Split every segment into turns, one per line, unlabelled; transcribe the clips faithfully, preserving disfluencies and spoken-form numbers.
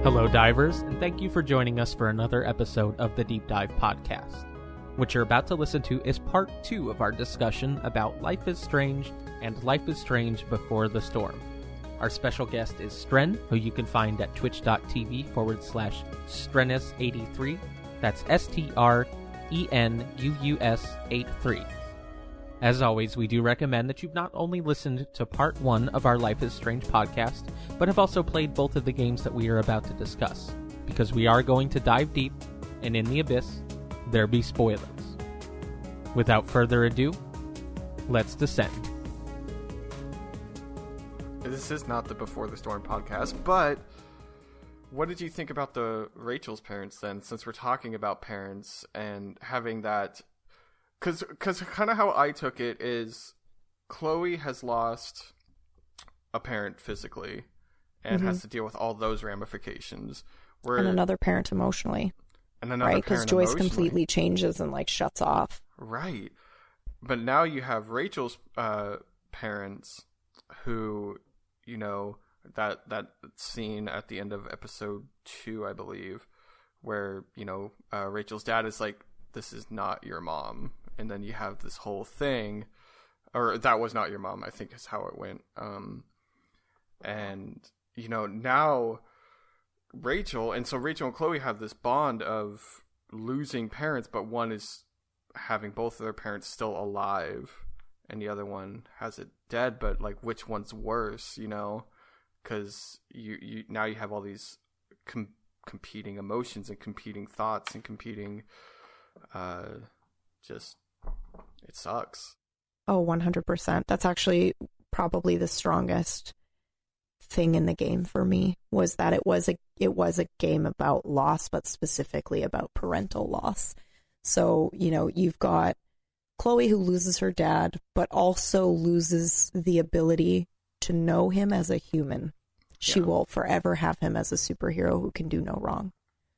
Hello, divers, and thank you for joining us for another episode of the Deep Dive Podcast. What you're about to listen to is part two of our discussion about Life is Strange and Life is Strange Before the Storm. Our special guest is Stren, who you can find at twitch.tv forward slash Strenus83. That's S T R E N U U S eighty-three. As always, we do recommend that you've not only listened to part one of our Life is Strange podcast, but have also played both of the games that we are about to discuss, because we are going to dive deep, and in the abyss, there be spoilers. Without further ado, let's descend.
This is not the Before the Storm podcast, but what did you think about the Rachel's parents then, since we're talking about parents and having that? Because because kind of how I took it is Chloe has lost a parent physically and mm-hmm. has to deal with all those ramifications. Where,
and another parent emotionally.
And another
right? Because
parent
Joyce
emotionally.
completely changes and like shuts off.
Right. But now you have Rachel's uh, parents who, you know, that, that scene at the end of episode two, I believe, where, you know, uh, Rachel's dad is like, this is not your mom. And then you have this whole thing, or that was not your mom, I think is how it went. Um, and, you know, now Rachel, and so Rachel and Chloe have this bond of losing parents, but one is having both of their parents still alive, and the other one has it dead, but, like, which one's worse, you know? Because you, you, now you have all these com- competing emotions and competing thoughts and competing, uh, just... It sucks.
Oh, one hundred percent. That's actually probably the strongest thing in the game for me, was that it was a it was a game about loss, but specifically about parental loss. So, you know, you've got Chloe who loses her dad, but also loses the ability to know him as a human. She yeah. will forever have him as a superhero who can do no wrong.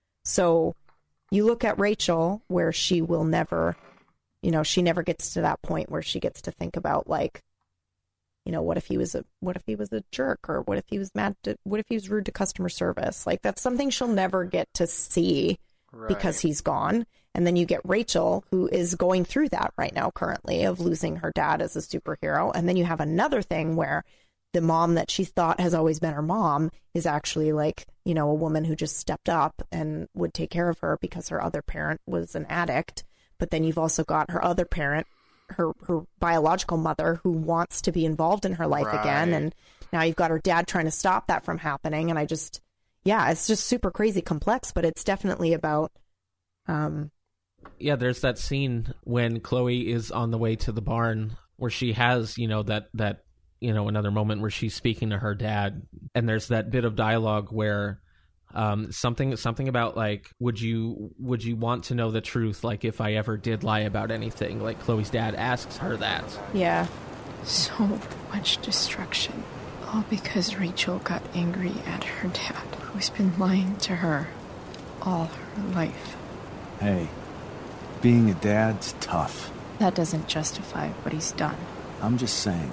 So you look at Rachel, where she will never... You know, she never gets to that point where she gets to think about, like, you know, what if he was a what if he was a jerk, or what if he was mad to, what if he was rude to customer service? Like, that's something she'll never get to see right. because he's gone. And then you get Rachel, who is going through that right now currently, of losing her dad as a superhero. And then you have another thing where the mom that she thought has always been her mom is actually, like, you know, a woman who just stepped up and would take care of her because her other parent was an addict. But then you've also got her other parent, her her biological mother, who wants to be involved in her life right. again. And now you've got her dad trying to stop that from happening. And I just, yeah, it's just super crazy complex, but it's definitely about... Um,
yeah, there's that scene when Chloe is on the way to the barn where she has, you know, that, that you know, another moment where she's speaking to her dad. And there's that bit of dialogue where... Um, something, something about, like, would you, would you want to know the truth? Like, if I ever did lie about anything, like Chloe's dad asks her that.
Yeah.
So much destruction. All because Rachel got angry at her dad, who's been lying to her all her life.
Hey, being a dad's tough.
That doesn't justify what he's done.
I'm just saying,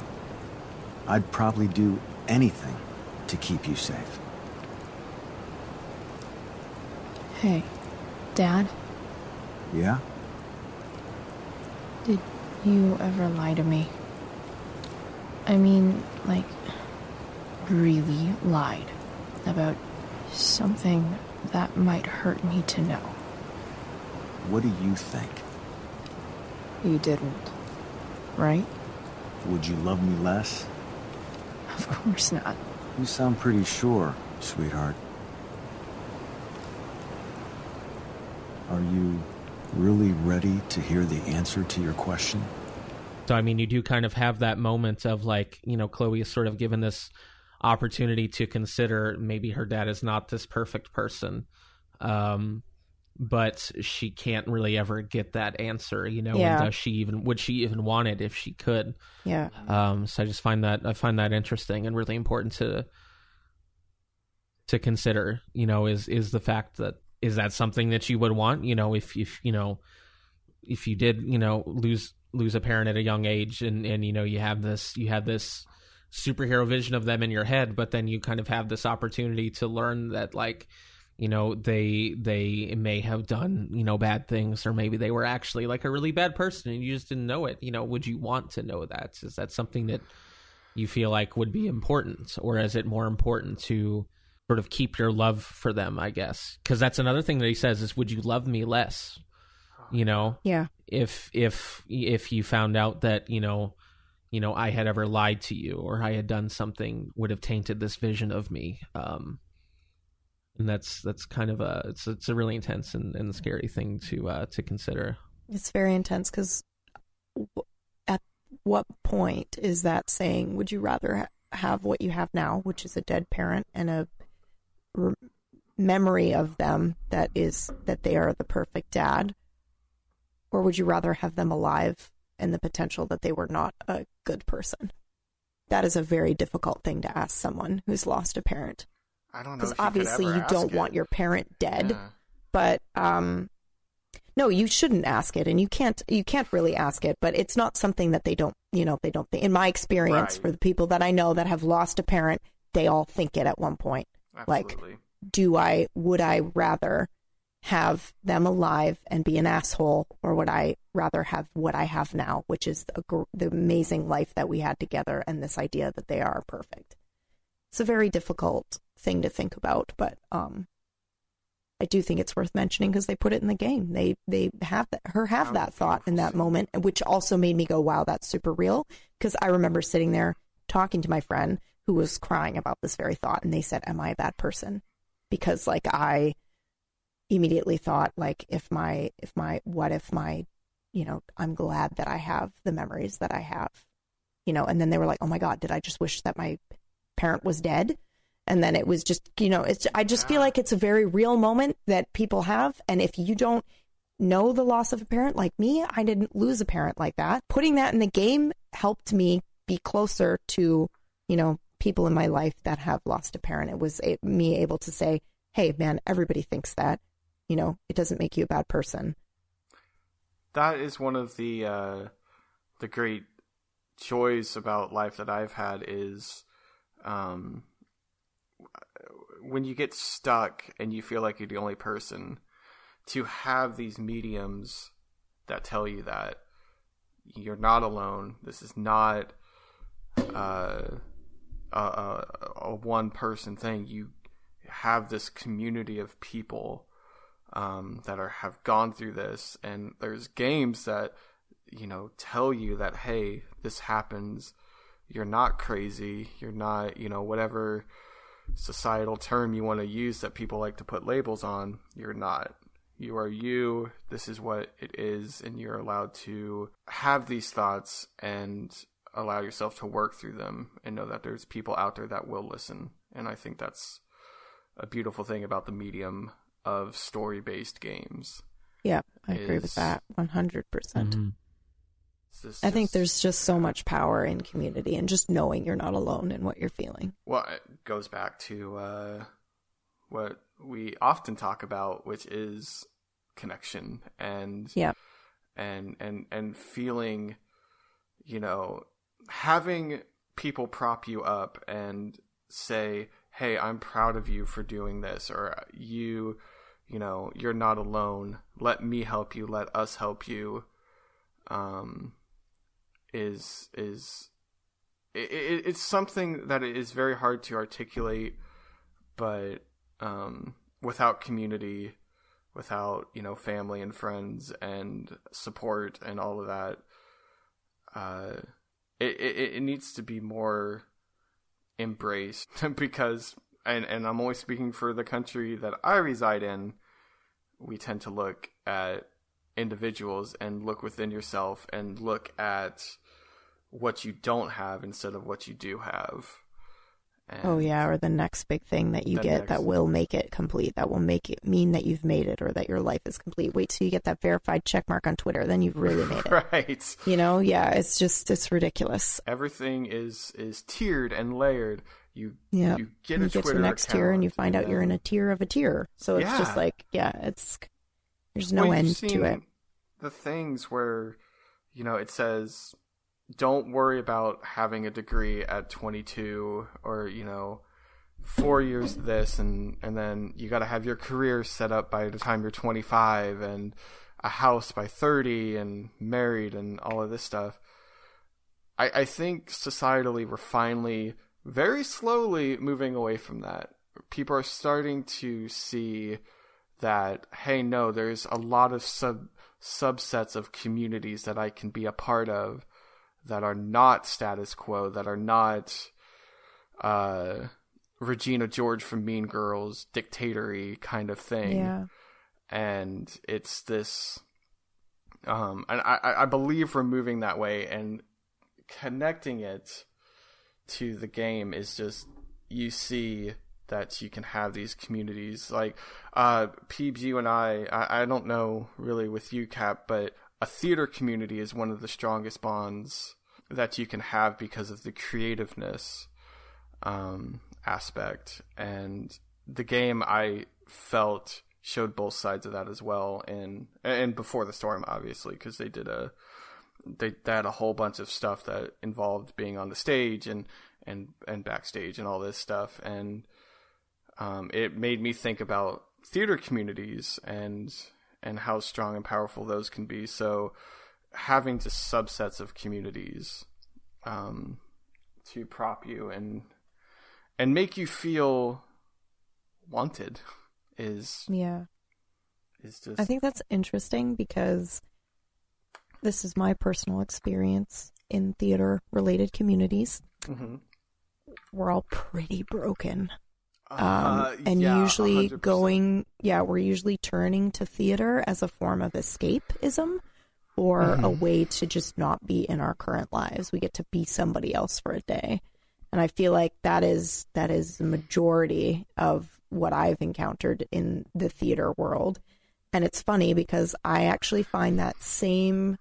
I'd probably do anything to keep you safe.
Hey, Dad?
Yeah?
Did you ever lie to me? I mean, like, really lied about something that might hurt me to know.
What do you think?
You didn't, right?
Would you love me less?
Of course not.
You sound pretty sure, sweetheart. Are you really ready to hear the answer to your question?
So, I mean, you do kind of have that moment of, like, you know, Chloe is sort of given this opportunity to consider maybe her dad is not this perfect person. Um, but she can't really ever get that answer, you know,
yeah.
and does she even, would she even want it if she could?
Yeah.
Um, so I just find that, I find that interesting and really important to, to consider, you know, is, is the fact that, is that something that you would want, you know, if, if, you know, if you did, you know, lose, lose a parent at a young age and, and, you know, you have this, you have this, superhero vision of them in your head, but then you kind of have this opportunity to learn that, like, you know, they they may have done, you know, bad things, or maybe they were actually like a really bad person and you just didn't know it. You know, would you want to know that? Is that something that you feel like would be important, or is it more important to sort of keep your love for them, I guess? Because that's another thing that he says is, would you love me less? You know,
yeah.
If if if you found out that, you know, you know, I had ever lied to you, or I had done something would have tainted this vision of me. Um, and that's that's kind of a it's it's a really intense and, and scary thing to uh, to consider. It's
very intense because at what point is that saying, would you rather ha- have what you have now, which is a dead parent and a re- memory of them that is that they are the perfect dad, or would you rather have them alive and the potential that they were not a good person? That is a very difficult thing to ask someone who's lost a parent.
I don't know.
Because obviously you don't
it.
want your parent dead,
yeah.
but um, no, you shouldn't ask it, and you can't. You can't really ask it. But it's not something that they don't. You know, they don't think. In my experience,
right.
for the people that I know that have lost a parent, they all think it at one point.
Absolutely.
Like, do I? Would I rather have them alive and be an asshole, or would I rather have what I have now, which is the, the amazing life that we had together, and this idea that they are perfect? It's a very difficult thing to think about, but um, I do think it's worth mentioning because they put it in the game. They they have that, her have that thought in that moment, which also made me go, wow, that's super real. Because I remember sitting there talking to my friend who was crying about this very thought, and they said, am I a bad person? Because like I immediately thought, like, if my, if my, what if my, you know, I'm glad that I have the memories that I have, you know, and then they were like, oh my God, did I just wish that my parent was dead? And then it was just, you know, it's, I just feel like it's a very real moment that people have. And if you don't know the loss of a parent like me, I didn't lose a parent like that. Putting that in the game helped me be closer to, you know, people in my life that have lost a parent. It was a, me able to say, hey, man, everybody thinks that. You know, it doesn't make you a bad person.
That is one of the uh, the great joys about life that I've had is um, when you get stuck and you feel like you're the only person, to have these mediums that tell you that you're not alone. This is not uh, a, a, a one-person thing. You have this community of people Um, that are have gone through this, and there's games that, you know, tell you that, hey, this happens, you're not crazy, you're not, you know, whatever societal term you want to use that people like to put labels on, you're not. You are you, this is what it is, and you're allowed to have these thoughts and allow yourself to work through them and know that there's people out there that will listen. And I think that's a beautiful thing about the medium of story-based games.
Yeah, I is, agree with that one hundred percent.
Mm-hmm.
Just, I think there's just so much power in community and just knowing you're not alone in what you're feeling.
Well, it goes back to uh, what we often talk about, which is connection and
yeah.
and and and feeling, you know, having people prop you up and say, hey, I'm proud of you for doing this, or you, you know, you're not alone. Let me help you. Let us help you. Um, is, is, it, it, it's something that is very hard to articulate, but, um, without community, without, you know, family and friends and support and all of that, uh, it, it, it needs to be more embraced because, and, and I'm only speaking for the country that I reside in, we tend to look at individuals and look within yourself and look at what you don't have instead of what you do have. And
oh yeah, or the next big thing that you get next... that will make it complete, that will make it mean that you've made it or that your life is complete. Wait till you get that verified check mark on Twitter, then you've really made it.
Right.
You know, yeah, it's just, it's ridiculous.
Everything is is tiered and layered. You
yeah.
you get
you
a
get
Twitter
to the next
account,
tier and you find
yeah.
out you're in a tier of a tier. So it's
yeah.
just like, yeah, it's there's no
well,
end
you've seen
to it.
The things where, you know, it says don't worry about having a degree at twenty-two or, you know, four years this and, and then you got to have your career set up by the time you're twenty-five and a house by thirty and married and all of this stuff. I, I think societally we're finally very slowly moving away from that. People are starting to see that, hey, no, there's a lot of sub subsets of communities that I can be a part of that are not status quo, that are not uh, Regina George from Mean Girls, dictatory kind of thing.
Yeah.
And it's this, um, and I, I believe we're moving that way, and connecting it to the game is just, you see that you can have these communities. Like, uh, Peebs, you and I, I, I don't know really with you, Cap, but a theater community is one of the strongest bonds that you can have because of the creativeness um, aspect. And the game, I felt, showed both sides of that as well. And, and Before the Storm, obviously, because they did a, they, they had a whole bunch of stuff that involved being on the stage and, and, and backstage and all this stuff. And Um, it made me think about theater communities and and how strong and powerful those can be. So having just subsets of communities um, to prop you and and make you feel wanted is
Yeah.
is just.
I think that's interesting because this is my personal experience in theater-related communities.
Mm-hmm.
We're all pretty broken. Um,
Uh,
and
yeah,
usually
one hundred percent.
going, yeah, we're usually turning to theater as a form of escapism or
Mm-hmm.
a way to just not be in our current lives. We get to be somebody else for a day. And I feel like that is, that is the majority of what I've encountered in the theater world. And it's funny because I actually find that same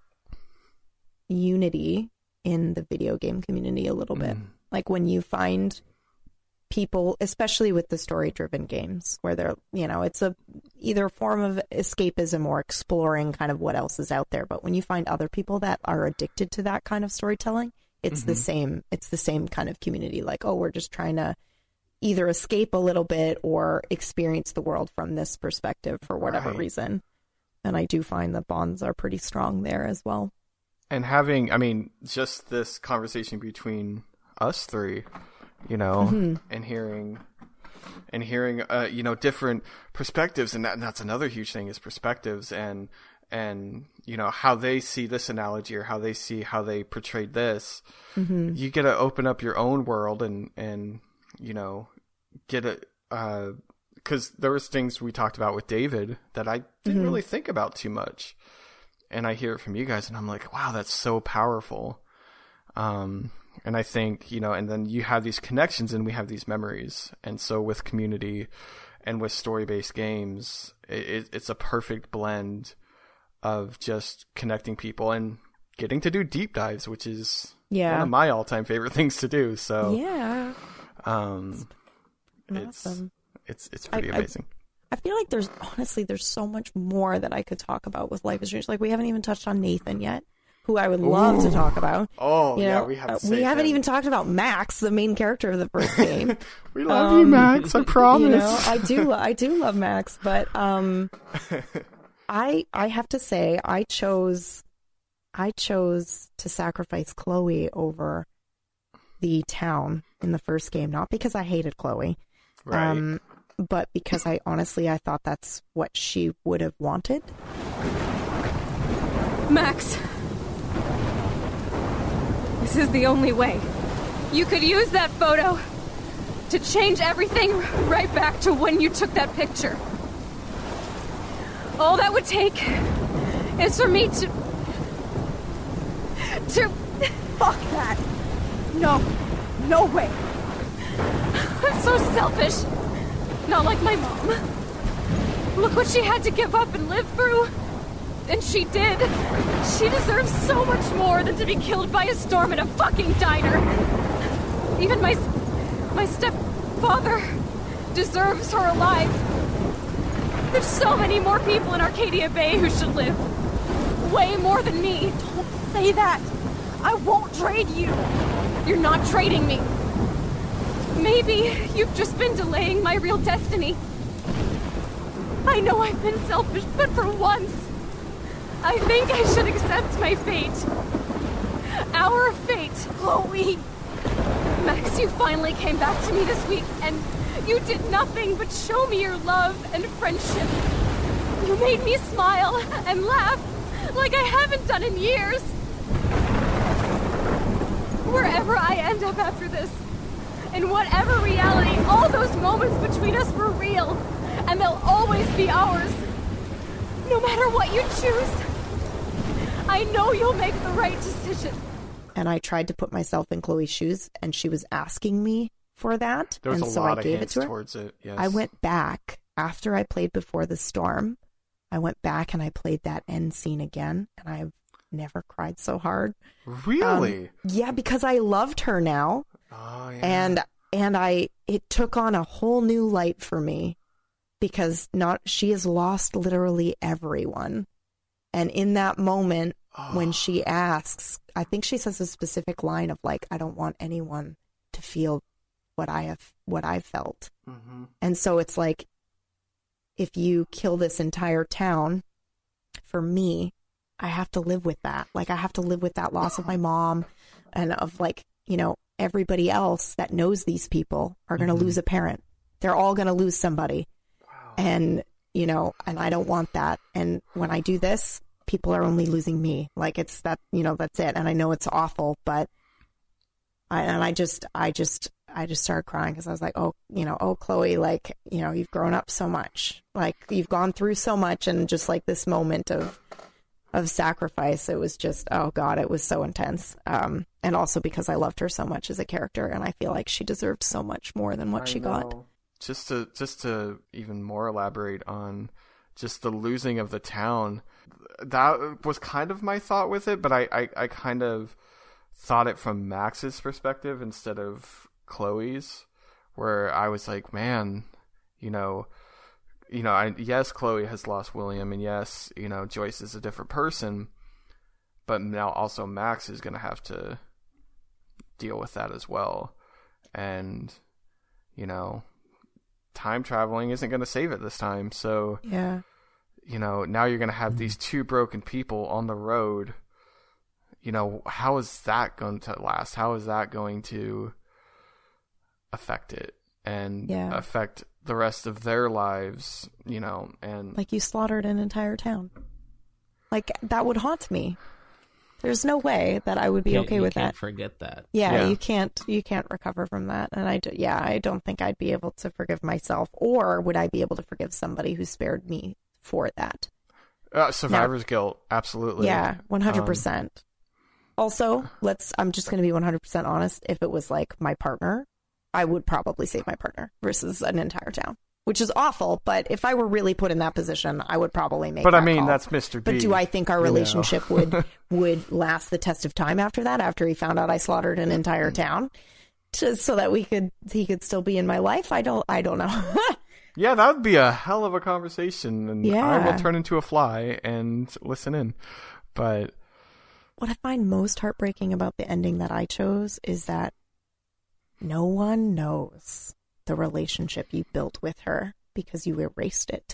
unity in the video game community a little bit.
Mm.
Like when you find people, especially with the story-driven games, where they're, you know, it's a either a form of escapism or exploring kind of what else is out there. But when you find other people that are addicted to that kind of storytelling, it's
Mm-hmm.
the same. It's the same kind of community. Like, oh, we're just trying to either escape a little bit or experience the world from this perspective for whatever
Right.
reason. And I do find the bonds are pretty strong there as well.
And having, I mean, just this conversation between us three, you know,
Mm-hmm.
and hearing, and hearing, uh, you know, different perspectives, and, that, and that's another huge thing is perspectives, and and you know how they see this analogy or how they see how they portrayed this.
Mm-hmm.
You get to open up your own world and and you know get a because uh, there was things we talked about with David that I didn't
Mm-hmm.
really think about too much, and I hear it from you guys, and I'm like, wow, that's so powerful. Um. And I think, you know, and then you have these connections and we have these memories. And so with community and with story-based games, it, it's a perfect blend of just connecting people and getting to do deep dives, which is
Yeah.
one of my all-time favorite things to do. So
Yeah.
um, it's,
Awesome.
it's, it's pretty
I- I-
amazing.
I feel like there's honestly there's so much more that I could talk about with Life is Strange. Like we haven't even touched on Nathan yet, who I would love to talk about.
Oh,
You
yeah,
know,
we have
uh,
to
we
save
haven't
him.
even talked about Max, the main character of the first game.
We love you,
um,
Max. I promise.
You know, I do I do love Max, but um I I have to say I chose I chose to sacrifice Chloe over the town in the first game, not because I hated Chloe.
Right.
Um but because I honestly I thought that's what she would have wanted.
Max. This is the only way. You could use that photo to change everything right back to when you took that picture. All that would take is for me to... to...
Fuck that! No, no way!
I'm so selfish. Not like my mom. Look what she had to give up and live through. And she did. She deserves so much more than to be killed by a storm in a fucking diner. Even my my stepfather deserves her alive. There's so many more people in Arcadia Bay who should live. Way more than me.
Don't say that! I won't trade you.
You're not trading me. Maybe you've just been delaying my real destiny. I know I've been selfish, but for once, I think I should accept my fate. Our fate, Chloe. Max, you finally came back to me this week, and you did nothing but show me your love and friendship. You made me smile and laugh like I haven't done in years. Wherever I end up after this, in whatever reality, all those moments between us were real, and they'll always be ours. No matter what you choose, I know you'll make the right decision.
And I tried to put myself in Chloe's shoes, and she was asking me for that.
There was
and
a
so
lot
I
of
gave it
hints
to her.
towards it. Yes.
I went back after I played Before the Storm. I went back and I played that end scene again, and I've never cried so hard.
Really?
Um, yeah, because I loved her now.
Oh, yeah.
And and I it took on a whole new light for me, because not she has lost literally everyone. And in that moment,
oh.
when she asks, I think she says a specific line of like, I don't want anyone to feel what I have what I felt.
Mm-hmm.
And so it's like, if you kill this entire town, for me, I have to live with that. Like, I have to live with that loss of my mom, and of like, you know, everybody else that knows these people are going to
Mm-hmm.
lose a parent. They're all going to lose somebody.
Wow.
And, you know, and I don't want that. And when I do this, people are only losing me. Like, it's that, you know, that's it. And I know it's awful, but I, and I just, I just, I just started crying, because I was like, oh, you know, oh, Chloe, like, you know, you've grown up so much, like you've gone through so much. And just like this moment of, of sacrifice, it was just, oh God, it was so intense. Um, and also because I loved her so much as a character, and I feel like she deserved so much more than what
I
she
know.
got.
Just to just to even more elaborate on just the losing of the town, that was kind of my thought with it, but I, I, I kind of thought it from Max's perspective instead of Chloe's, where I was like, man, you know, you know, I, yes, Chloe has lost William, and yes, you know, Joyce is a different person, but now also Max is going to have to deal with that as well. And, you know, time traveling isn't going to save it this time. So,
Yeah.
you know, now you're going to have these two broken people on the road. You know, how is that going to last? How is that going to affect it and
Yeah.
affect the rest of their lives, you know? And
Like, you slaughtered an entire town. Like, that would haunt me. There's no way that I would be
Can't-
okay
you
with
can't
that.
forget that.
Yeah,
Yeah.
you can't you can't recover from that. And I do, yeah, I don't think I'd be able to forgive myself, or would I be able to forgive somebody who spared me for that?
uh, survivor's guilt, absolutely.
Yeah, one hundred
Um,
percent. Also, let's I'm just going to be one hundred percent honest. If it was like my partner, I would probably save my partner versus an entire town, which is awful. But if I were really put in that position, I would probably make
But
that
I mean,
call.
that's Mister B.
But do I think our
you know.
relationship would would last the test of time after that? After he found out I slaughtered an entire town, to, so that we could he could still be in my life? I don't I don't know.
Yeah, that would be a hell of a conversation, and I
Yeah.
will turn into a fly and listen in. But
What I find most heartbreaking about the ending that I chose is that no one knows the relationship you built with her, because you erased it.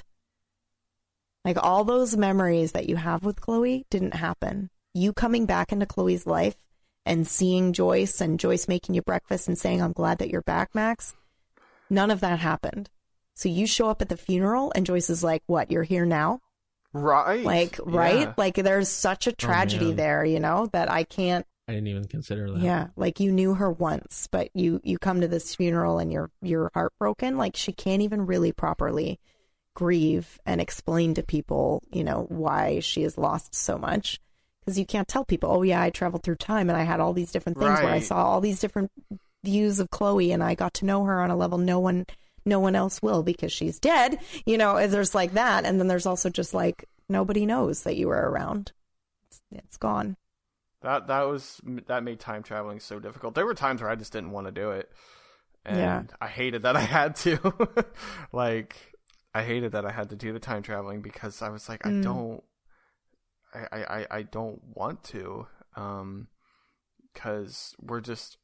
Like, all those memories that you have with Chloe didn't happen. You coming back into Chloe's life and seeing Joyce, and Joyce making you breakfast and saying, I'm glad that you're back, Max. None of that happened. So you show up at the funeral and Joyce is like, what, you're here now?
right,
Like, right?
Yeah.
Like, there's such a tragedy
man.
there, you know, that I can't.
I didn't even consider that.
Yeah, like, you knew her once, but you you come to this funeral and you're you're heartbroken. Like, she can't even really properly grieve and explain to people, you know, why she has lost so much, because you can't tell people, oh yeah, I traveled through time and I had all these different things where I
Right.
saw all these different views of Chloe, and I got to know her on a level no one no one else will, because she's dead. You know, there's like that, and then there's also just like, nobody knows that you were around. It's, it's gone.
That that was that made time traveling so difficult. There were times where I just didn't want to do it, and
Yeah.
I hated that I had to. Like, I hated that I had to do the time traveling, because I was like, I
Mm.
don't, I, I, I don't want to. Um, because we're just,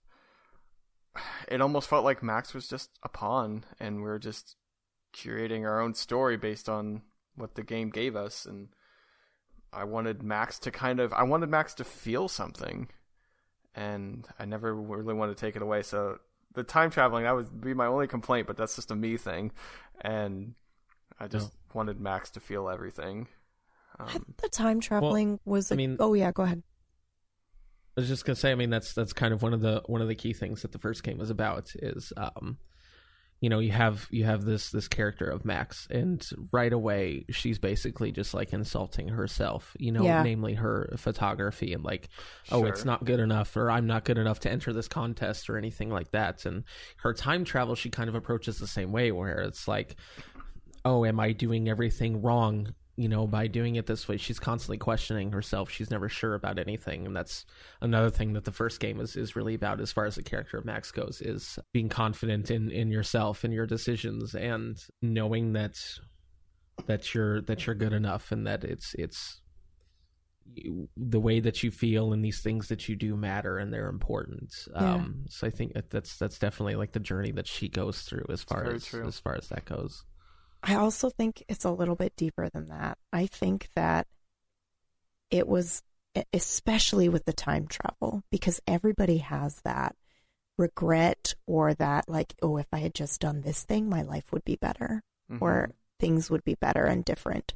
it almost felt like Max was just a pawn, and we're just curating our own story based on what the game gave us. And I wanted Max to kind of, I wanted Max to feel something, and I never really wanted to take it away. So the time traveling, that would be my only complaint, but that's just a me thing. And I just no. wanted Max to feel everything. Um,
the time traveling well, was, a,
I mean,
oh yeah, go ahead.
I was just gonna say, I mean, that's that's kind of one of the one of the key things that the first game was about is, um, you know, you have you have this this character of Max, and right away she's basically just like insulting herself, you know,
yeah.
namely her photography, and like, oh,
sure.
it's not good enough, or I'm not good enough to enter this contest, or anything like that. And her time travel, she kind of approaches the same way, where it's like, oh, am I doing everything wrong? You know, by doing it this way. She's constantly questioning herself. She's never sure about anything. And that's another thing that the first game is, is really about, as far as the character of Max goes, is being confident in, in yourself and your decisions, and knowing that that you're that you're good enough, and that it's it's you, the way that you feel and these things that you do matter, and they're important.
Yeah.
Um, so I think that's that's definitely like the journey that she goes through, as far as
true.
as far as that goes.
I also think it's a little bit deeper than that. I think that it was, especially with the time travel, because everybody has that regret, or that like, oh, if I had just done this thing, my life would be better, mm-hmm. or things would be better and different.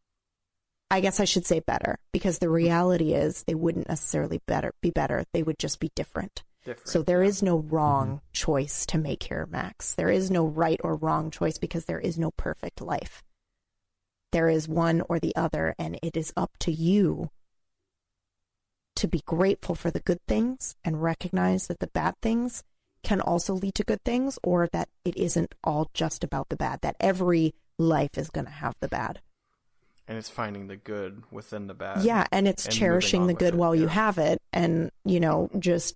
I guess I should say better, because the reality is they wouldn't necessarily better be better. They would just be different. Different. So there is no wrong mm-hmm. choice to make here, Max. There is no right or wrong choice, because there is no perfect life. There is one or the other, and it is up to you to be grateful for the good things and recognize that the bad things can also lead to good things, or that it isn't all just about the bad, that every life is going to have the bad.
And it's finding the good within the bad.
Yeah, and it's and cherishing the good it, while yeah. you have it, and, you know, just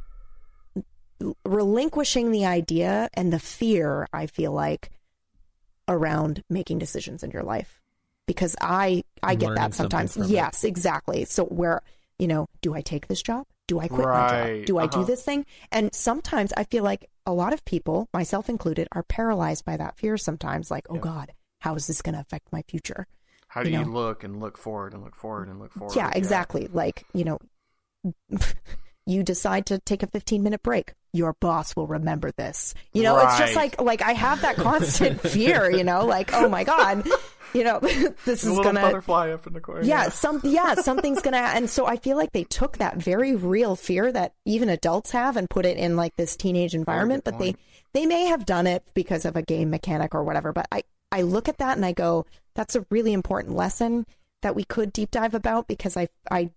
relinquishing the idea and the fear, I feel like, around making decisions in your life, because I I get that sometimes. Yes, it. exactly. So where, you know, do I take this job? Do I quit
right.
my job? Do I uh-huh. do this thing? And sometimes I feel like a lot of people, myself included, are paralyzed by that fear sometimes, like, oh yeah. God, how is this going to affect my future?
How do
you,
you
know?
look and look forward and look forward and look forward?
Yeah, exactly. Yeah. Like, you know, you decide to take a fifteen minute break. Your boss will remember this. You know, right. It's just like, like I have that constant fear, you know, like, oh my God, you know, this is going to
butterfly up in the corner.
Yeah. Some, yeah, something's going to, and so I feel like they took that very real fear that even adults have and put it in like this teenage environment, but they, they may have done it because of a game mechanic or whatever. But I, I look at that and I go, that's a really important lesson that we could deep dive about, because I, I,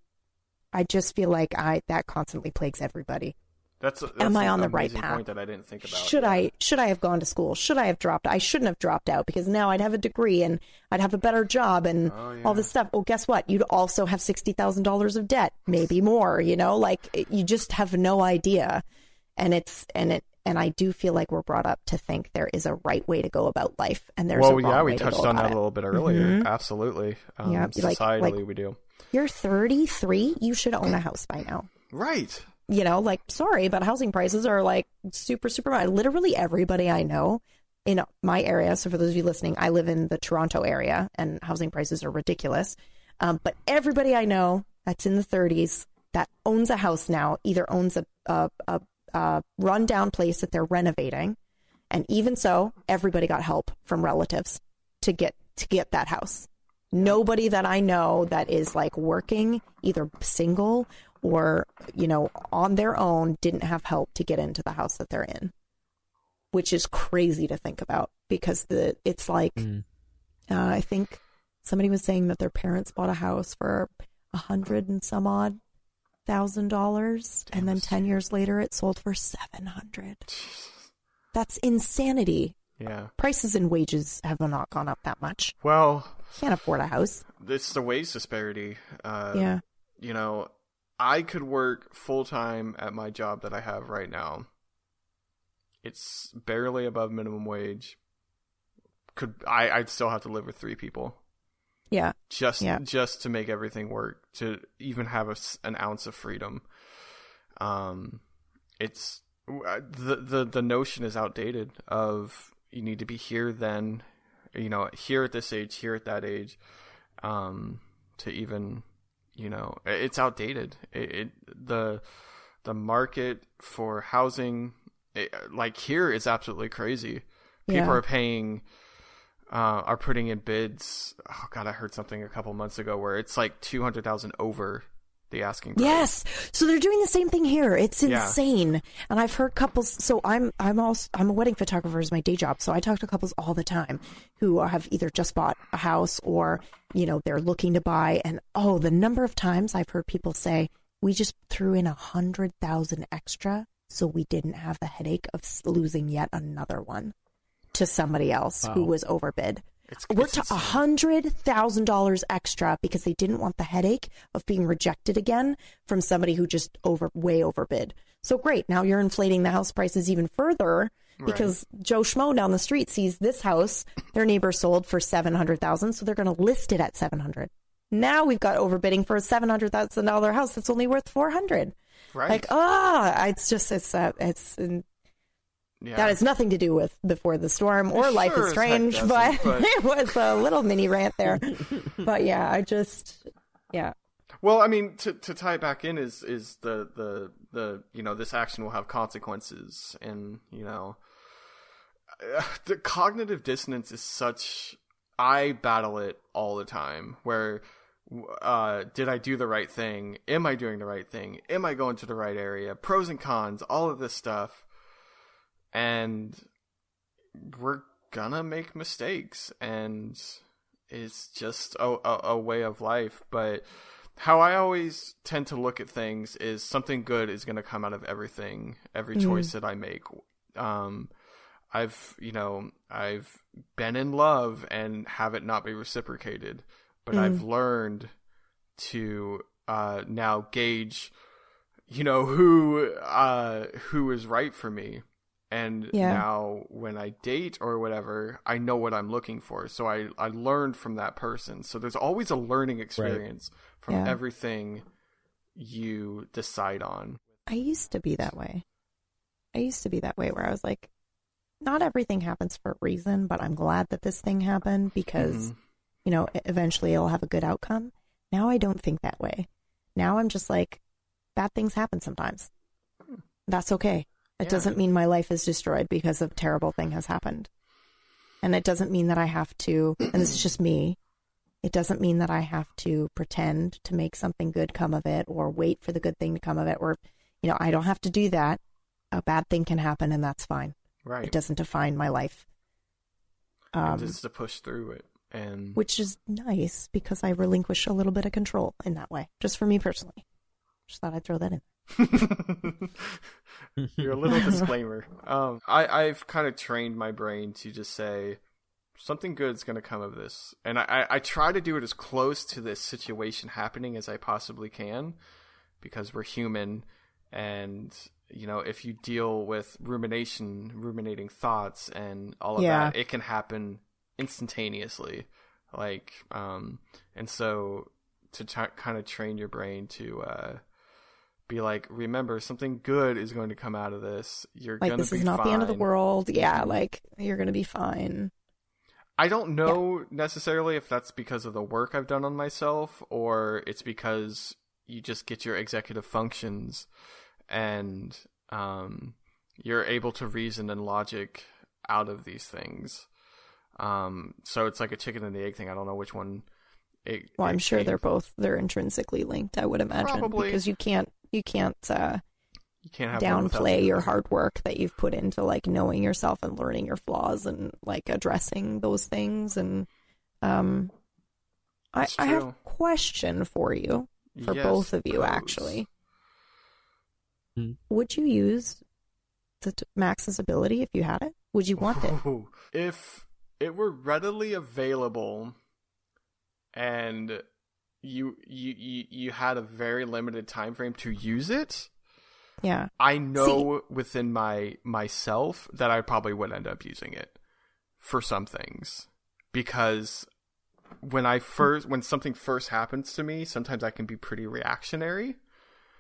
I just feel like I, that constantly plagues everybody.
That's, that's
Am I on the right path?
Point that I didn't think about.
Should I should I have gone to school? Should I have dropped? I shouldn't have dropped out, because now I'd have a degree and I'd have a better job and oh, yeah. all this stuff. Well, guess what? You'd also have sixty thousand dollars of debt, maybe more. You know, like it, you just have no idea. And it's and it and I do feel like we're brought up to think there is a right way to go about life, and there's
well,
a wrong
yeah, we
way
touched
to go
on that
it.
a little bit earlier.
Mm-hmm.
Absolutely, um,
yeah,
societally
like, like,
we do.
You're thirty-three. You should own a house by now.
Right.
You know, like, sorry, but housing prices are like super, super high. Literally everybody I know in my area. So for those of you listening, I live in the Toronto area and housing prices are ridiculous. Um, but everybody I know that's in the thirties that owns a house now either owns a, a, a, a rundown place that they're renovating. And even so, everybody got help from relatives to get to get that house. Nobody that I know that is like working, either single or, you know, on their own, didn't have help to get into the house that they're in, which is crazy to think about, because the it's like, mm. uh, I think somebody was saying that their parents bought a house for a hundred and some odd thousand dollars, and then ten years later it sold for seven hundred. That's insanity.
Yeah.
Prices and wages have not gone up that much.
Well,
can't afford a house.
It's the wage disparity. Uh,
yeah.
You know, I could work full time at my job that I have right now. It's barely above minimum wage. Could I? I'd still have to live with three people.
Yeah.
Just
yeah.
just to make everything work, to even have a, an ounce of freedom. um, it's the the the notion is outdated of you need to be here then, you know, here at this age, here at that age, um, to even, you know, it's outdated. It, it the the market for housing, it, like here, is absolutely crazy. People
Yeah.
are paying, uh, are putting in bids. Oh God, I heard something a couple months ago where it's like two hundred thousand over the asking price.
Yes. So they're doing the same thing here. It's
Yeah.
insane. And I've heard couples. So I'm I'm also I'm a wedding photographer is my day job. So I talk to couples all the time who have either just bought a house or, you know, they're looking to buy. And oh, the number of times I've heard people say, we just threw in a hundred thousand extra so we didn't have the headache of s- losing yet another one to somebody else who
Wow.
was overbid.
It's,
We're
it's
to a
insane.
hundred thousand dollars extra because they didn't want the headache of being rejected again from somebody who just over way overbid. So great, now you're inflating the house prices even further because Joe Schmo down the street sees this house their neighbor sold for seven hundred thousand, so they're going to list it at seven hundred. Now we've got overbidding for a seven hundred thousand dollar house that's only worth four hundred.
Right.
Like ah, it's just it's uh, it's.
Yeah.
That has nothing to do with Before the Storm or
Sure
Life
as
is
heck
Strange,
doesn't,
but,
but-
it was a little mini rant there. But yeah, I just, yeah.
Well, I mean, to to tie it back in is is the the the you know, this action will have consequences, and you know, the cognitive dissonance is such. I battle it all the time. Where, uh, did I do the right thing? Am I doing the right thing? Am I going to the right area? Pros and cons, all of this stuff, and we're gonna make mistakes, and it's just a, a, a way of life. But how I always tend to look at things is something good is going to come out of everything, every choice that I make. Um, I've, you know, I've been in love and have it not be reciprocated, but I've learned to uh, now gauge, you know, who uh, who is right for me. And
Yeah.
now when I date or whatever, I know what I'm looking for. So I, I learned from that person. So there's always a learning experience from
Yeah.
everything you decide on.
I used to be that way. I used to be that way where I was like, not everything happens for a reason, but I'm glad that this thing happened because,
Mhm.
you know, e- eventually it'll have a good outcome. Now I don't think that way. Now I'm just like, bad things happen sometimes. That's okay. It
Yeah.
doesn't mean my life is destroyed because a terrible thing has happened. And it doesn't mean that I have to, and this is just me, it doesn't mean that I have to pretend to make something good come of it or wait for the good thing to come of it. Or, you know, I don't have to do that. A bad thing can happen and that's fine.
Right.
It doesn't define my life.
And
Um,
just to push through it. And
which is nice because I relinquish a little bit of control in that way, just for me personally. Just thought I'd throw that in.
Your little disclaimer. Um, I, I've kind of trained my brain to just say something good's going to come of this, and I, I, I try to do it as close to this situation happening as I possibly can, because we're human, and you know, if you deal with rumination, ruminating thoughts, and all of
Yeah.
that, it can happen instantaneously. Like, um, and so to t- kind of train your brain to uh, be like, remember, something good is going to come out of this. You're
Like,
gonna
this
be
is not the end of the
fine.
world. Yeah, like, you're going to be fine.
I don't know necessarily if that's because of the work I've done on myself, or it's because you just get your executive functions and um, you're able to reason and logic out of these things. Um, so it's like a chicken and the egg thing. I don't know which one. It,
Well, I'm
it
sure
came
they're
from.
both, they're intrinsically linked, I would imagine.
Probably.
Because you can't, you can't uh,
You can't have one without
downplay
the
your
other.
hard work that you've put into, like, knowing yourself and learning your flaws and, like, addressing those things. And um, I,
That's
I have
true.
a question for you, for
Yes,
both of you,
pose.
actually.
Hmm.
Would you use the t- Max's ability if you had it? Would you want it?
Ooh. If it were readily available and you, you you you had a very limited time frame to use it,
Yeah.
I know within my myself that I probably would end up using it for some things, because when I first when something first happens to me, sometimes I can be pretty reactionary.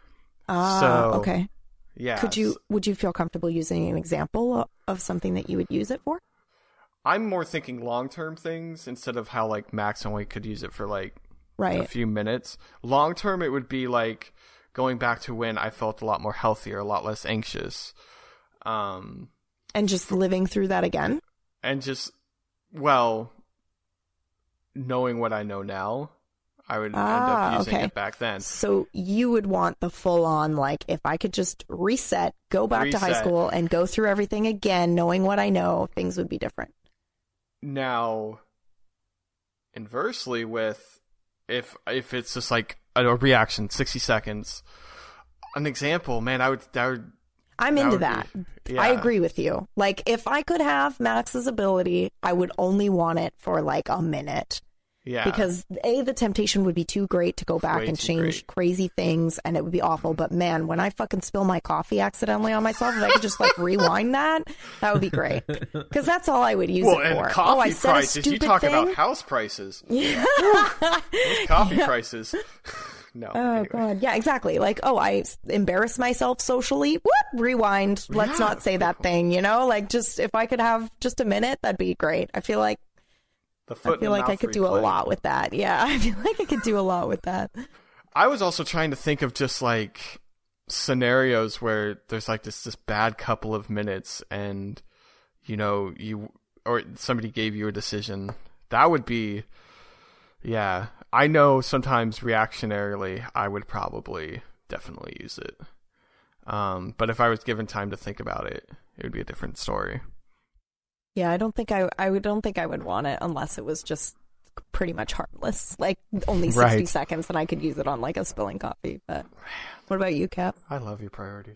Ah,
so,
okay.
Yeah.
Could you, would you feel comfortable using an example of something that you would use it for?
I'm more thinking long-term things instead of how, like, Max only could use it for, like,
right.
a few minutes. Long-term, it would be, like, going back to when I felt a lot more healthier, a lot less anxious. Um,
and just living through that again?
And just, well, knowing what I know now, I would
ah,
end up using
okay.
it back then.
So you would want the full-on, like, if I could just reset, go back
reset.
to high school and go through everything again, knowing what I know, things would be different.
Now, inversely, with if if it's just like a, a reaction, sixty seconds, an example, man, I would, that would
I'm
that
into
would
that.
Be, yeah.
I agree with you. Like, if I could have Max's ability, I would only want it for like a minute.
Yeah.
Because A, the temptation would be too great to go back
Way
and
too
change
great.
crazy things, and it would be awful. But man, when I fucking spill my coffee accidentally on myself, if I could just like rewind that, that would be great. Because that's all I would use
well,
it
and
for.
coffee
oh, I said
prices.
a stupid
You talk
thing?
about house prices.
Yeah.
Those coffee
Yeah.
prices. No.
Oh
anyway.
god, yeah, exactly. Like, oh, I embarrass myself socially. Whoop, rewind. Let's
Yeah.
not say that thing. You know, like, just if I could have just a minute, that'd be great. I feel like
The foot
I feel
and
like I
mouth
could do a
replay.
lot with that. Yeah, I feel like I could do a lot with that.
I was also trying to think of just like scenarios where there's like this this bad couple of minutes, and you know you or somebody gave you a decision. That would be, yeah. I know sometimes reactionarily, I would probably definitely use it. Um, but if I was given time to think about it, it would be a different story.
Yeah, I don't think I I would don't think I would want it unless it was just pretty much harmless, like only sixty
Right.
seconds, and I could use it on like a spilling coffee. But what about you, Cap?
I love your priorities.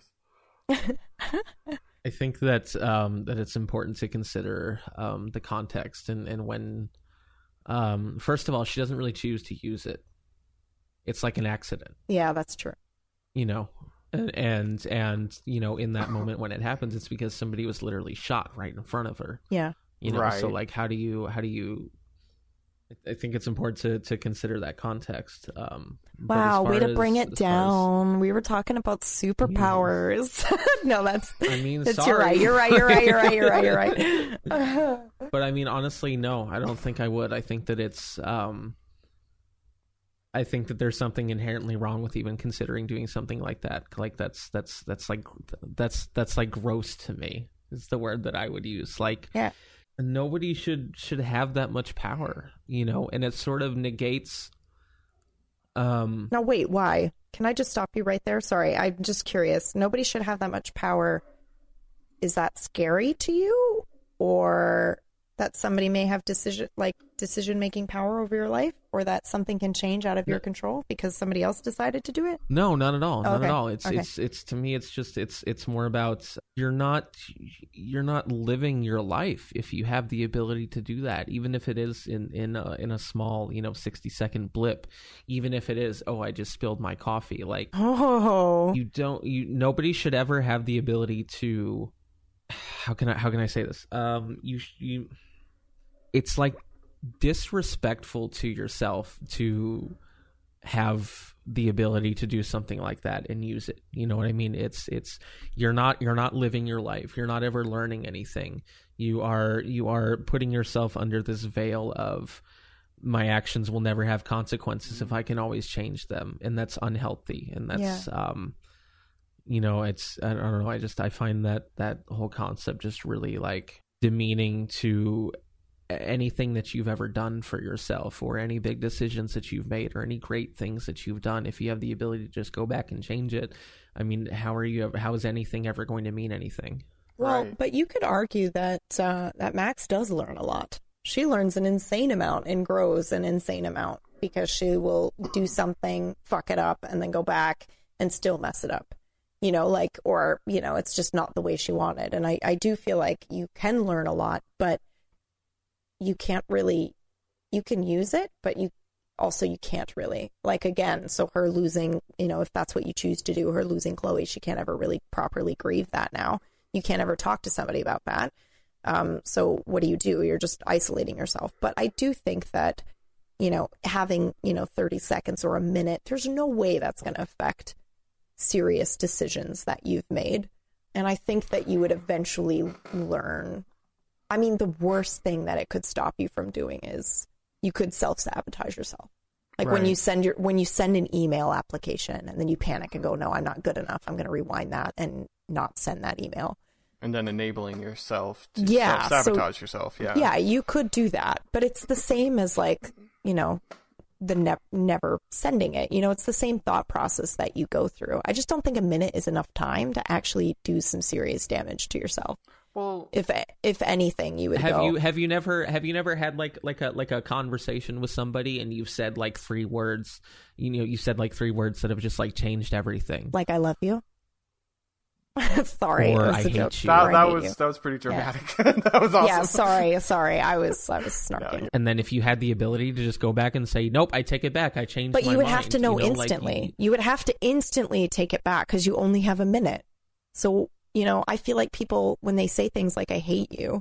I think that um, that it's important to consider um, the context and, and when, um, first of all, she doesn't really choose to use it. It's like an accident,
Yeah, that's true.
you know, and, and, and you know, in that moment when it happens, it's because somebody was literally shot right in front of her,
Yeah.
you know, so
Right.
like, how do you, how do you, I think it's important to, to consider that context. Um, but as
Wow, way
far
to bring
as-
it
as far as-
down. We were talking about superpowers. no, that's
I mean,
that's
sorry.
you're right. You're right. You're right. You're right. You're right. You're right. Uh,
But I mean, honestly, no, I don't think I would. I think that it's, um, I think that there's something inherently wrong with even considering doing something like that. Like that's, that's, that's like, that's, that's like gross to me is the word that I would use. Like,
Yeah.
nobody should, should have that much power, you know, and it sort of negates, um,
Now, wait, why? Can I just stop you right there? Sorry, I'm just curious. Nobody should have that much power. Is that scary to you? Or that somebody may have decision like decision making power over your life, or that something can change out of your
No.
control because somebody else decided to do it?
No, not at all. Not
Okay.
at all. It's
Okay.
it's it's to me it's just it's it's more about you're not you're not living your life if you have the ability to do that, even if it is in in a, in a small, you know, sixty second blip, even if it is, oh, I just spilled my coffee. Like
Oh,
you don't you nobody should ever have the ability to how can I how can I say this? Um you you it's like disrespectful to yourself to have the ability to do something like that and use it. You know what I mean? It's it's you're not you're not living your life. You're not ever learning anything. You are you are putting yourself under this veil of my actions will never have consequences if I can always change them, and that's unhealthy. And that's um you know, it's I don't know, I just I find that that whole concept just really like demeaning to anything that you've ever done for yourself, or any big decisions that you've made, or any great things that you've done. If you have the ability to just go back and change it, I mean, how are you ever, how is anything ever going to mean anything?
well,
Right.
but you could argue that uh, that Max does learn a lot. She learns an insane amount and grows an insane amount because she will do something, fuck it up, and then go back and still mess it up. You know, like, or, you know, it's just not the way she wanted. And I, I do feel like you can learn a lot, but you can't really, you can use it, but you also, you can't really. Like, again, so her losing, you know, if that's what you choose to do, her losing Chloe, she can't ever really properly grieve that now. You can't ever talk to somebody about that. Um, so what do you do? You're just isolating yourself. But I do think that, you know, having, you know, thirty seconds or a minute, there's no way that's going to affect serious decisions that you've made. And I think that you would eventually learn. I mean, the worst thing that it could stop you from doing is you could self-sabotage yourself. Like right. when you send your when you send an email application and then you panic and go, no, I'm not good enough. I'm going to rewind that and not send that email.
And then enabling yourself to
yeah,
self-sabotage
so,
yourself. Yeah.
Yeah, you could do that. But it's the same as like, you know, the ne- never sending it. You know, it's the same thought process that you go through. I just don't think a minute is enough time to actually do some serious damage to yourself.
Well,
if if anything, you would
have
go,
you have you never have you never had like like a like a conversation with somebody and you've said like three words, you know, you said like three words that have just like changed everything.
Like I love you. Sorry,
or
it was
I
a
hate
joke.
you.
That,
Or
that
I hate
was
you.
that was pretty dramatic.
Yeah.
That was awesome.
Yeah, sorry, sorry. I was I was snarking.
Yeah.
And then if you had the ability to just go back and say, nope, I take it back, I changed
But
my
you would
mind,
have to know,
you know like,
instantly.
you-
you would have to instantly take it back because you only have a minute. So, you know, I feel like people, when they say things like, I hate you,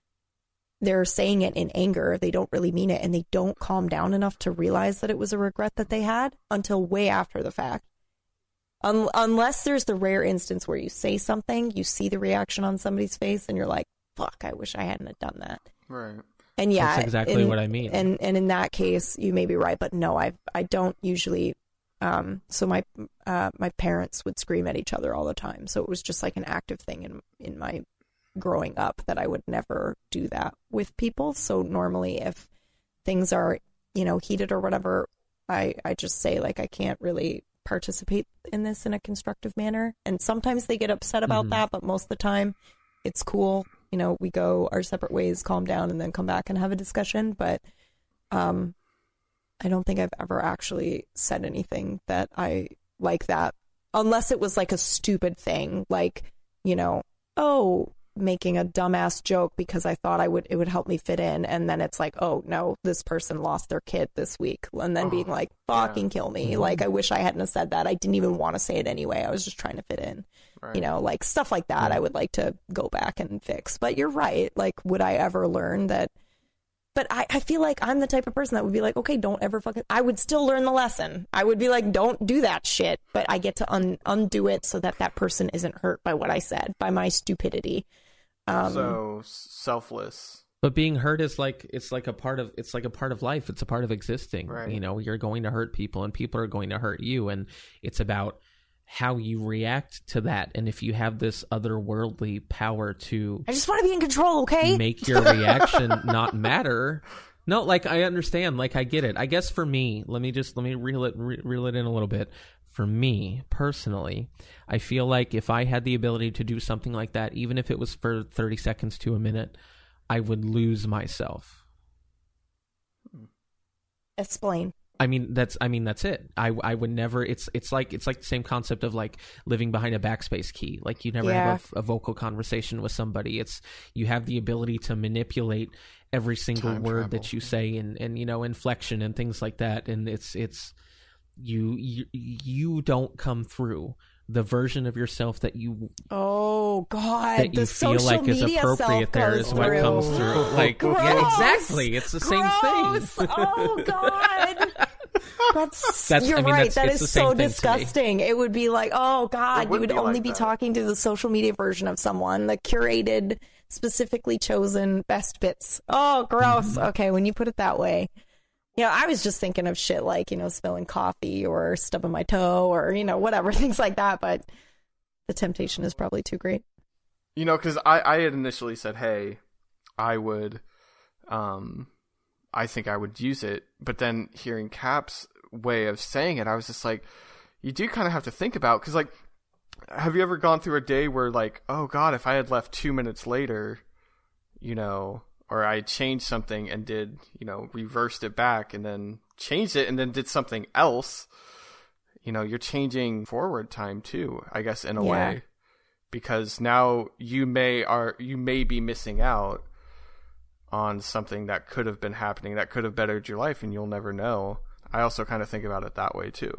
they're saying it in anger. They don't really mean it. And they don't calm down enough to realize that it was a regret that they had until way after the fact. Un- unless there's the rare instance where you say something, you see the reaction on somebody's face, and you're like, fuck, I wish I hadn't have done that.
Right.
And yeah,
That's exactly
in-
what I mean.
And and in that case, you may be right, but no, I I don't usually. Um, so my uh, my parents would scream at each other all the time, so it was just like an active thing in in my growing up that I would never do that with people. So normally, if things are you know heated or whatever, I I just say like I can't really participate in this in a constructive manner. And sometimes they get upset about
Mhm.
that, but most of the time, it's cool. You know, we go our separate ways, calm down, and then come back and have a discussion. But um, I don't think I've ever actually said anything that I like that, unless it was like a stupid thing, like, you know, oh, making a dumbass joke because I thought I would it would help me fit in, and then it's like, oh no, this person lost their kid this week, and then
Oh,
being like, fucking
yeah.
kill me.
Mhm.
Like, I wish I hadn't have said that. I didn't even want to say it anyway. I was just trying to fit in.
Right.
You know, like stuff like that.
Yeah.
I would like to go back and fix. But you're right. Like, would I ever learn that? But I, I feel like I'm the type of person that would be like, okay, don't ever fucking. I would still learn the lesson. I would be like, don't do that shit. But I get to un, undo it so that that person isn't hurt by what I said, by my stupidity. Um,
So selfless.
But being hurt is like it's like a part of it's like a part of life. It's a part of existing.
Right.
You know, you're going to hurt people, and people are going to hurt you, and it's about how you react to that. And if you have this otherworldly power to
I just want to be in control, okay?
make your reaction not matter. No, like I understand, like I get it. I guess for me, let me just let me reel it re- reel it in a little bit. For me personally, I feel like if I had the ability to do something like that, even if it was for thirty seconds to a minute, I would lose myself.
Explain.
I mean that's I mean that's it. I I would never. It's it's like it's like the same concept of like living behind a backspace key. Like you never
Yeah.
have a, a vocal conversation with somebody. It's you have the ability to manipulate every single
Time
word
travel.
that you say and and you know inflection and things like that. And it's it's you you you don't come through the version of yourself that you
Oh God,
that you
the
feel
social
like is
media
appropriate
self
there
goes
is what
through.
comes through. Like yeah,
Gross.
exactly. It's the same
Gross.
thing.
Oh God. That's,
That's-
you're
I mean,
right.
that's-
That
it's
is
the same
so
thing to me.
disgusting. It would be like, oh
It
God, you
would
would
be
only
like
be
that.
talking to the social media version of someone, the curated, specifically chosen best bits. Oh, gross.
Mm-hmm.
Okay, when you put it that way. You know, I was just thinking of shit like, you know, spilling coffee or stubbing my toe or, you know, whatever, things like that. But the temptation is probably too great.
You know, because I, I had initially said, hey, I would, um, I think I would use it. But then hearing Cap's way of saying it, I was just like, you do kind of have to think about, because, like, have you ever gone through a day where, like, oh, God, if I had left two minutes later, you know, or I changed something and did, you know, reversed it back and then changed it and then did something else, you know, you're changing forward time too, I guess, in a
Yeah.
way, because now you may are you may be missing out on something that could have been happening that could have bettered your life, and you'll never know. I also kind of think about it that way too.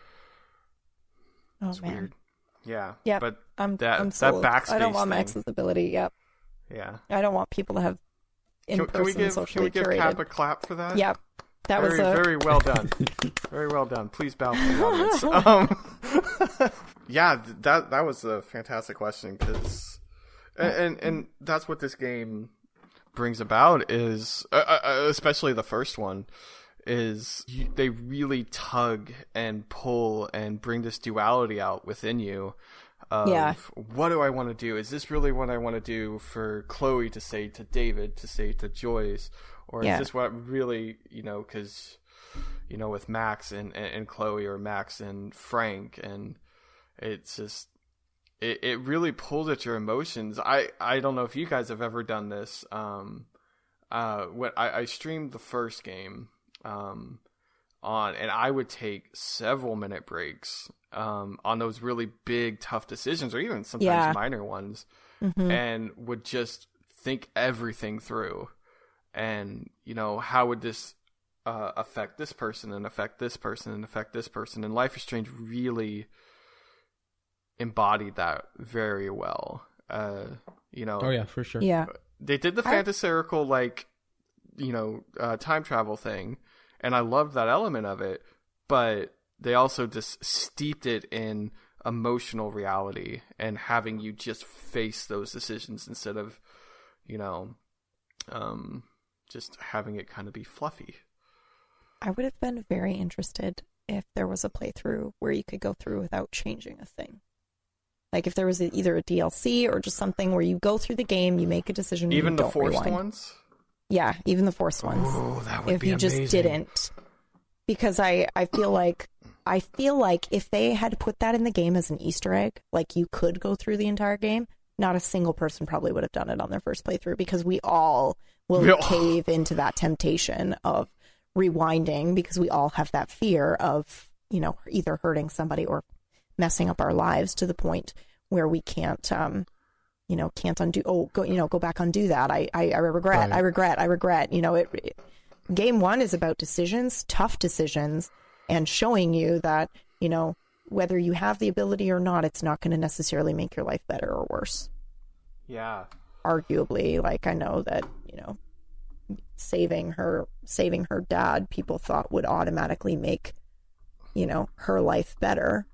Oh,
It's
man.
weird. Yeah.
Yeah,
But
I'm,
that
I'm
that
sold.
backspace
I don't want
thing,
Max's ability. Yep.
yeah.
I don't want people to have
Can,
in
can we
person
give can
socially
we give
curated.
Cap a clap for that?
Yep. That
very,
was a...
very well done. Very well done. Please bow for the audience. Um, yeah, that that was a fantastic question because, and, and and that's what this game brings about is, uh, uh, especially the first one, is you, they really tug and pull and bring this duality out within you. Of,
yeah.
What do I want to do? Is this really what I want to do for Chloe to say to David, to say to Joyce? Or
yeah.
is this what really, you know, because, you know, with Max and, and, and Chloe or Max and Frank, and it's just, it, it really pulls at your emotions. I, I don't know if you guys have ever done this. Um, uh, when I, I streamed the first game um, on, and I would take several minute breaks um, on those really big, tough decisions, or even sometimes
yeah.
minor ones,
mm-hmm.
and would just think everything through. And, you know, how would this uh, affect this person and affect this person and affect this person? And Life is Strange really embodied that very well. Uh, you know,
oh yeah, for sure.
Yeah,
they did the fantastical, like, you know, uh, time travel thing, and I loved that element of it. But they also just steeped it in emotional reality and having you just face those decisions instead of, you know, um. just having it kind of be fluffy.
I would have been very interested if there was a playthrough where you could go through without changing a thing. Like if there was a, either a D L C or just something where you go through the game, you make a decision,
even
and you
the
don't
forced
rewind.
ones.
Yeah, even the forced ones.
Oh, that would
if
be
you
amazing.
just didn't, because I I feel like I feel like if they had put that in the game as an Easter egg, like you could go through the entire game, not a single person probably would have done it on their first playthrough, because we all will
Real.
cave into that temptation of rewinding, because we all have that fear of, you know, either hurting somebody or messing up our lives to the point where we can't, um, you know, can't undo. Oh, go, you know, go back, undo that. I, I, I regret.
Right.
I regret. I regret. You know, it, it. Game one is about decisions, tough decisions, and showing you that, you know, whether you have the ability or not, it's not going to necessarily make your life better or worse.
Yeah.
Arguably, like I know that, you know, saving her saving her dad, people thought would automatically make, you know, her life better.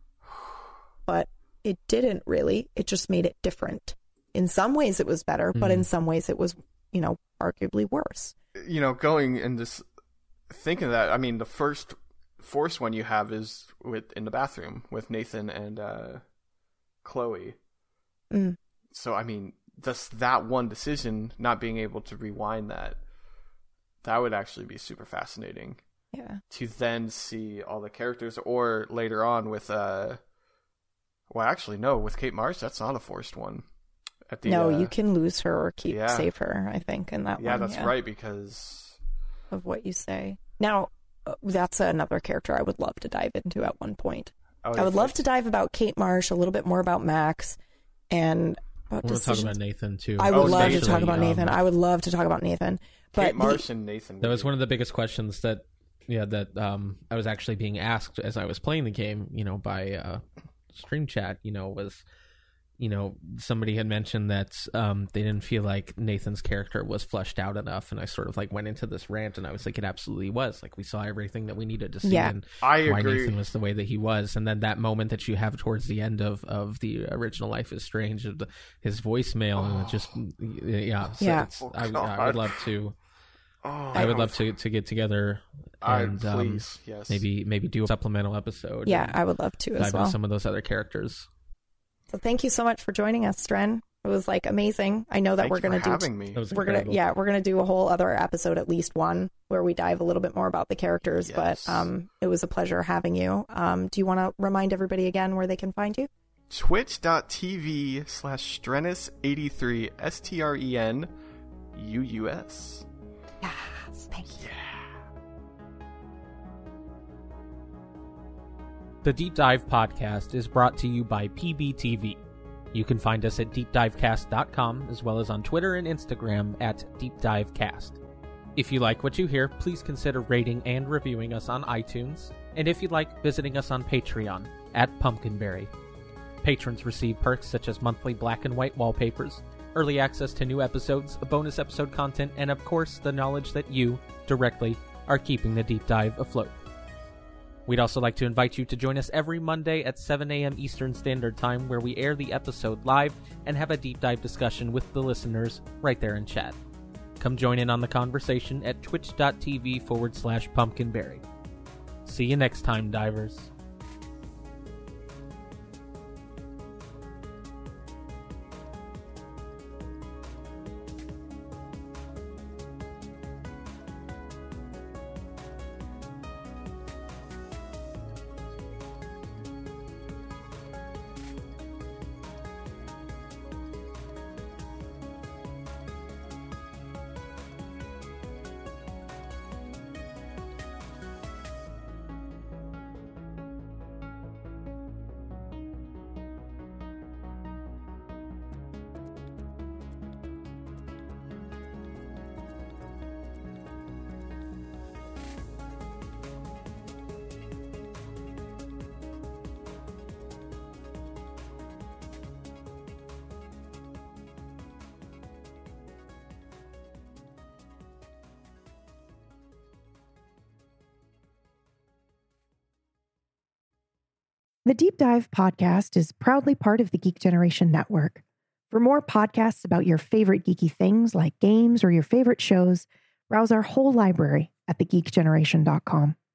But it didn't really. It just made it different. In some ways it was better, mm-hmm. but in some ways it was, you know, arguably worse.
You know, going and just thinking of that, I mean, the first forced one you have is with in the bathroom with Nathan and uh, Chloe.
Mm.
So, I mean, just that one decision, not being able to rewind that, that would actually be super fascinating.
Yeah.
To then see all the characters, or later on with, uh, well, actually, no, with Kate Marsh, that's not a forced one. At the,
no,
uh,
you can lose her or keep
yeah.
save her, I think, in that
yeah,
one.
that's
yeah,
right, because
of what you say. Now, uh, that's another character I would love to dive into at one point.
Oh,
I would love to dive about Kate Marsh, a little bit more about Max, and about
We're
decisions.
talking about Nathan too.
I would
Oh,
love
Nathan.
to talk about
Um,
Nathan. I would love to talk about Nathan. But
Kate Marsh
the,
and Nathan.
That was one of the biggest questions that, yeah, that um, I was actually being asked as I was playing the game, you know, by uh, stream chat, you know, was, you know, somebody had mentioned that um, they didn't feel like Nathan's character was fleshed out enough. And I sort of like went into this rant, and I was like, it absolutely was. Like, we saw everything that we needed to see,
Yeah.
and
I
why
agree.
Nathan was the way that he was. And then that moment that you have towards the end of, of the original Life is Strange, of the, his voicemail, and it just, yeah. So
Yeah.
It's,
Oh,
I, I
God.
would love to,
Oh,
I would love to, to get together
I,
and um,
please, yes.
maybe maybe do a supplemental episode.
yeah,
and
I would love to
dive
as
into
well.
some of those other characters.
So thank you so much for joining us, Stren. It was like amazing. I know that
Thank
we're
you
gonna
for
do.
having me.
That was
We're gonna
incredible.
yeah, we're gonna do a whole other episode, at least one, where we dive a little bit more about the characters.
Yes.
But um, it was a pleasure having you. Um, do you want to remind everybody again where they can find you?
Twitch.tv slash Strenus83, S T R E N U U S.
Yes, thank you.
The Deep Dive Podcast is brought to you by P B T V. You can find us at deep dive cast dot com, as well as on Twitter and Instagram at deepdivecast. If you like what you hear, please consider rating and reviewing us on iTunes, and if you'd like, visiting us on Patreon at Pumpkinberry. Patrons receive perks such as monthly black and white wallpapers, early access to new episodes, bonus episode content, and of course, the knowledge that you, directly, are keeping the deep dive afloat. We'd also like to invite you to join us every Monday at seven a.m. Eastern Standard Time, where we air the episode live and have a deep dive discussion with the listeners right there in chat. Come join in on the conversation at twitch.tv forward slash pumpkinberry. See you next time, divers.
The Deep Dive podcast is proudly part of the Geek Generation Network. For more podcasts about your favorite geeky things like games or your favorite shows, browse our whole library at the geek generation dot com.